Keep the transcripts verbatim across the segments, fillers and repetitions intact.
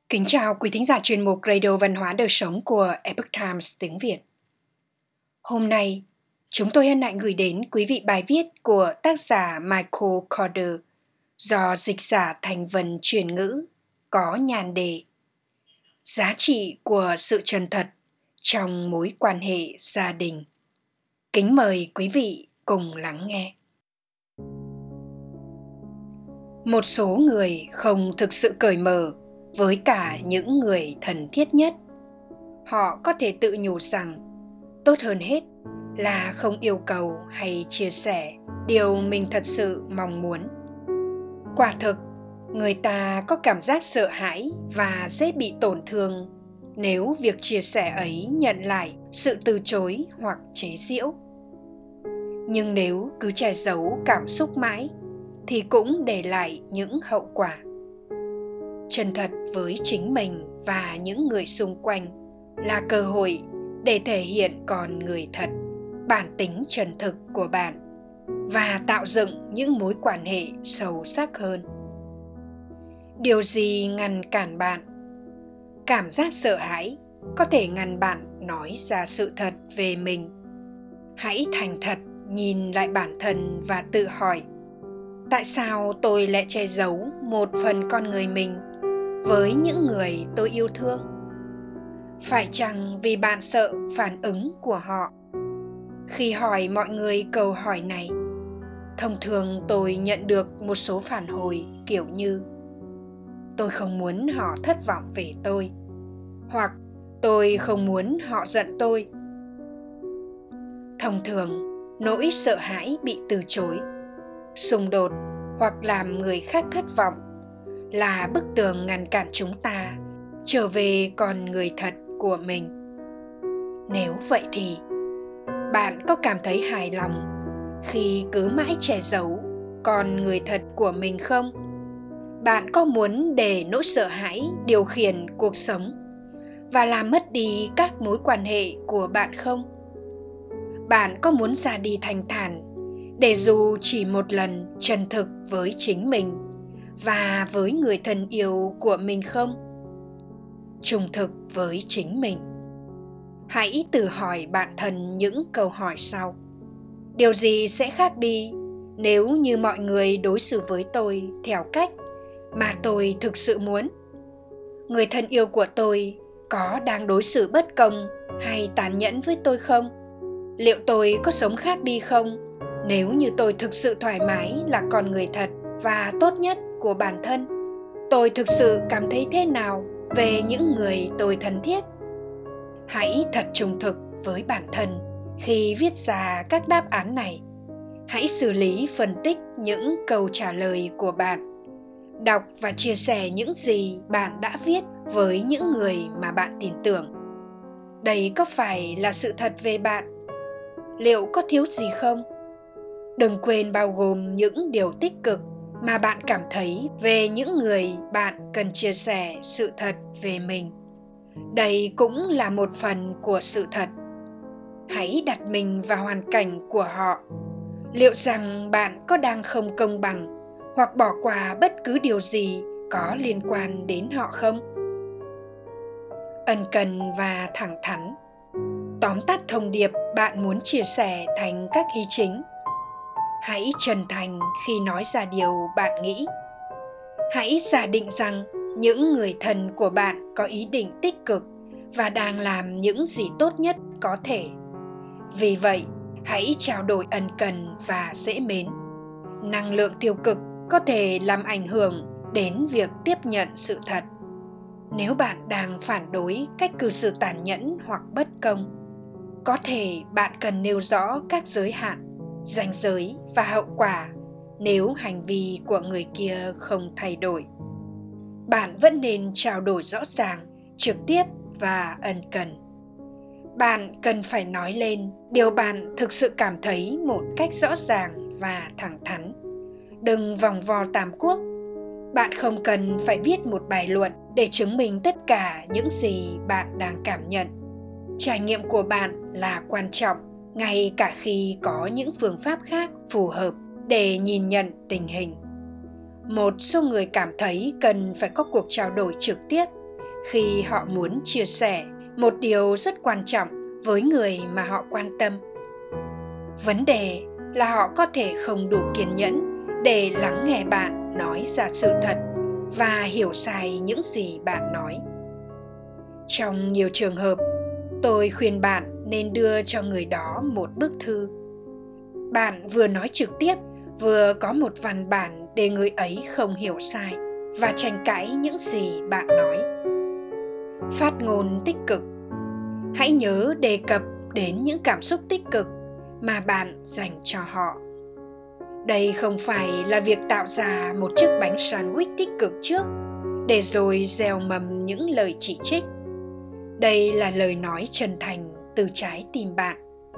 Kính chào quý thính giả chuyên mục Radio Văn hóa Đời Sống của Epoch Times tiếng Việt. Hôm nay, chúng tôi hân hạnh gửi đến quý vị bài viết của tác giả Michael Corder do dịch giả thành vần chuyển ngữ có nhan đề Giá trị của sự chân thật trong mối quan hệ gia đình. Kính mời quý vị cùng lắng nghe. Một số người không thực sự cởi mở với cả những người thân thiết nhất. Họ có thể tự nhủ rằng tốt hơn hết là không yêu cầu hay chia sẻ điều mình thật sự mong muốn. Quả thực, người ta có cảm giác sợ hãi và dễ bị tổn thương nếu việc chia sẻ ấy nhận lại sự từ chối hoặc chế giễu. Nhưng nếu cứ che giấu cảm xúc mãi thì cũng để lại những hậu quả. Chân thật với chính mình và những người xung quanh là cơ hội để thể hiện con người thật, bản tính chân thực của bạn và tạo dựng những mối quan hệ sâu sắc hơn. Điều gì ngăn cản bạn? Cảm giác sợ hãi có thể ngăn bạn nói ra sự thật về mình. Hãy thành thật nhìn lại bản thân và tự hỏi: tại sao tôi lại che giấu một phần con người mình với những người tôi yêu thương? Phải chăng vì bạn sợ phản ứng của họ? Khi hỏi mọi người câu hỏi này, thông thường tôi nhận được một số phản hồi kiểu như: tôi không muốn họ thất vọng về tôi, hoặc tôi không muốn họ giận tôi. Thông thường, nỗi sợ hãi bị từ chối, xung đột hoặc làm người khác thất vọng là bức tường ngăn cản chúng ta trở về con người thật của mình. Nếu vậy thì, bạn có cảm thấy hài lòng khi cứ mãi che giấu con người thật của mình không? Bạn có muốn để nỗi sợ hãi điều khiển cuộc sống và làm mất đi các mối quan hệ của bạn không? Bạn có muốn ra đi thanh thản để dù chỉ một lần chân thực với chính mình và với người thân yêu của mình không? Trung thực với chính mình. Hãy tự hỏi bản thân những câu hỏi sau. Điều gì sẽ khác đi nếu như mọi người đối xử với tôi theo cách mà tôi thực sự muốn? Người thân yêu của tôi có đang đối xử bất công hay tàn nhẫn với tôi không? Liệu tôi có sống khác đi không nếu như tôi thực sự thoải mái là con người thật và tốt nhất của bản thân? Tôi thực sự cảm thấy thế nào về những người tôi thân thiết? Hãy thật trung thực với bản thân khi viết ra các đáp án này. Hãy xử lý phân tích những câu trả lời của bạn. Đọc và chia sẻ những gì bạn đã viết với những người mà bạn tin tưởng. Đây có phải là sự thật về bạn? Liệu có thiếu gì không? Đừng quên bao gồm những điều tích cực mà bạn cảm thấy về những người bạn cần chia sẻ sự thật về mình. Đây cũng là một phần của sự thật. Hãy đặt mình vào hoàn cảnh của họ. Liệu rằng bạn có đang không công bằng hoặc bỏ qua bất cứ điều gì có liên quan đến họ không? Ân cần và thẳng thắn. Tóm tắt thông điệp bạn muốn chia sẻ thành các ý chính. Hãy chân thành khi nói ra điều bạn nghĩ. Hãy giả định rằng những người thân của bạn có ý định tích cực và đang làm những gì tốt nhất có thể. Vì vậy, hãy trao đổi ân cần và dễ mến. Năng lượng tiêu cực có thể làm ảnh hưởng đến việc tiếp nhận sự thật. Nếu bạn đang phản đối cách cư xử tàn nhẫn hoặc bất công, có thể bạn cần nêu rõ các giới hạn, ranh giới và hậu quả nếu hành vi của người kia không thay đổi. Bạn vẫn nên trao đổi rõ ràng, trực tiếp và ân cần. Bạn cần phải nói lên điều bạn thực sự cảm thấy một cách rõ ràng và thẳng thắn. Đừng vòng vo tam quốc. Bạn không cần phải viết một bài luận để chứng minh tất cả những gì bạn đang cảm nhận. Trải nghiệm của bạn là quan trọng, ngay cả khi có những phương pháp khác phù hợp để nhìn nhận tình hình. Một số người cảm thấy cần phải có cuộc trao đổi trực tiếp khi họ muốn chia sẻ một điều rất quan trọng với người mà họ quan tâm. Vấn đề là họ có thể không đủ kiên nhẫn để lắng nghe bạn nói ra sự thật và hiểu sai những gì bạn nói. Trong nhiều trường hợp, tôi khuyên bạn nên đưa cho người đó một bức thư. Bạn vừa nói trực tiếp, vừa có một văn bản để người ấy không hiểu sai và tranh cãi những gì bạn nói. Phát ngôn tích cực. Hãy nhớ đề cập đến những cảm xúc tích cực mà bạn dành cho họ. Đây không phải là việc tạo ra một chiếc bánh sandwich tích cực trước, để rồi gieo mầm những lời chỉ trích. Đây là lời nói chân thành từ trái tim bạn.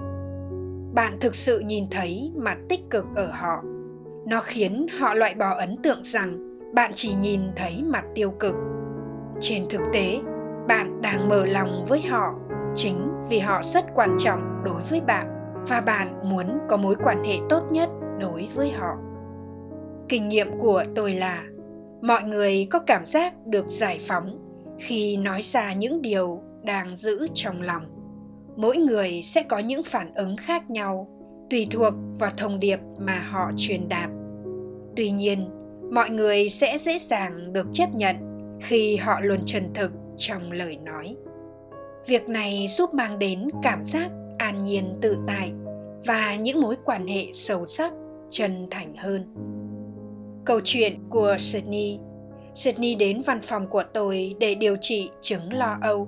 Bạn thực sự nhìn thấy mặt tích cực ở họ. Nó khiến họ loại bỏ ấn tượng rằng bạn chỉ nhìn thấy mặt tiêu cực. Trên thực tế, bạn đang mở lòng với họ chính vì họ rất quan trọng đối với bạn và bạn muốn có mối quan hệ tốt nhất đối với họ. Kinh nghiệm của tôi là mọi người có cảm giác được giải phóng khi nói ra những điều đang giữ trong lòng. Mỗi người sẽ có những phản ứng khác nhau tùy thuộc vào thông điệp mà họ truyền đạt. Tuy nhiên, mọi người sẽ dễ dàng được chấp nhận khi họ luôn chân thực trong lời nói. Việc này giúp mang đến cảm giác an nhiên tự tại và những mối quan hệ sâu sắc, chân thành hơn. Câu chuyện của Sydney. Sydney đến văn phòng của tôi để điều trị chứng lo âu.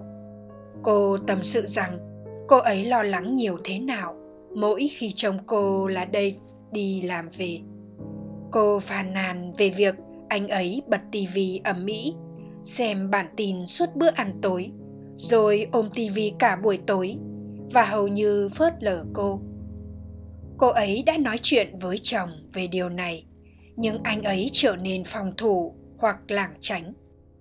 Cô tâm sự rằng cô ấy lo lắng nhiều thế nào mỗi khi chồng cô là Dave đi làm về. Cô phàn nàn về việc anh ấy bật tivi ầm ĩ, xem bản tin suốt bữa ăn tối, rồi ôm tivi cả buổi tối và hầu như phớt lờ cô. Cô ấy đã nói chuyện với chồng về điều này, nhưng anh ấy trở nên phòng thủ hoặc lảng tránh.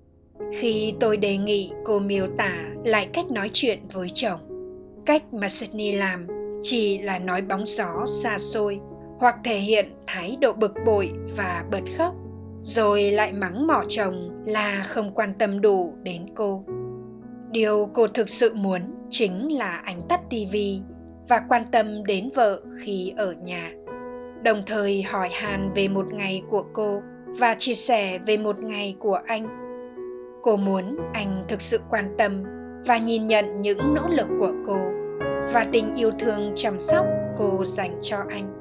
Khi tôi đề nghị cô miêu tả lại cách nói chuyện với chồng, cách mà Sydney làm chỉ là nói bóng gió xa xôi hoặc thể hiện thái độ bực bội và bật khóc, rồi lại mắng mỏ chồng là không quan tâm đủ đến cô. Điều cô thực sự muốn chính là anh tắt tivi và quan tâm đến vợ khi ở nhà, đồng thời hỏi han về một ngày của cô và chia sẻ về một ngày của anh. Cô muốn anh thực sự quan tâm và nhìn nhận những nỗ lực của cô và tình yêu thương chăm sóc cô dành cho anh.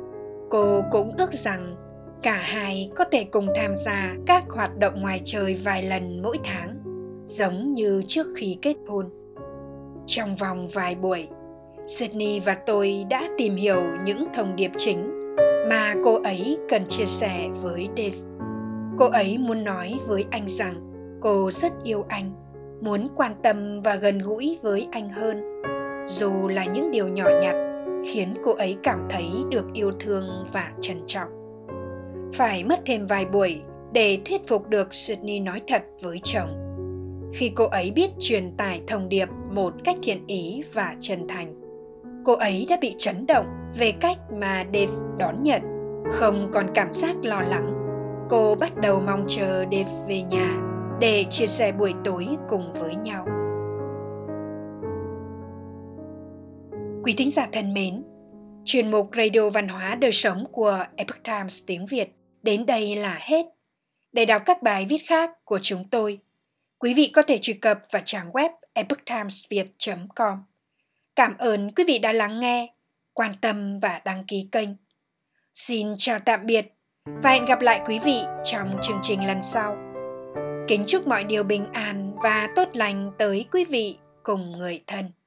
Cô cũng ước rằng cả hai có thể cùng tham gia các hoạt động ngoài trời vài lần mỗi tháng, giống như trước khi kết hôn. Trong vòng vài buổi, Sydney và tôi đã tìm hiểu những thông điệp chính mà cô ấy cần chia sẻ với Dave. Cô ấy muốn nói với anh rằng cô rất yêu anh, muốn quan tâm và gần gũi với anh hơn, dù là những điều nhỏ nhặt khiến cô ấy cảm thấy được yêu thương và trân trọng. Phải mất thêm vài buổi để thuyết phục được Sydney nói thật với chồng. Khi cô ấy biết truyền tải thông điệp một cách thiện ý và chân thành, cô ấy đã bị chấn động về cách mà Dave đón nhận, không còn cảm giác lo lắng. Cô bắt đầu mong chờ Dave về nhà để chia sẻ buổi tối cùng với nhau. Quý thính giả thân mến, chuyên mục Radio Văn hóa Đời Sống của Epoch Times tiếng Việt đến đây là hết. Để đọc các bài viết khác của chúng tôi, quý vị có thể truy cập vào trang web epoch times viet chấm com. Cảm ơn quý vị đã lắng nghe, quan tâm và đăng ký kênh. Xin chào tạm biệt và hẹn gặp lại quý vị trong chương trình lần sau. Kính chúc mọi điều bình an và tốt lành tới quý vị cùng người thân.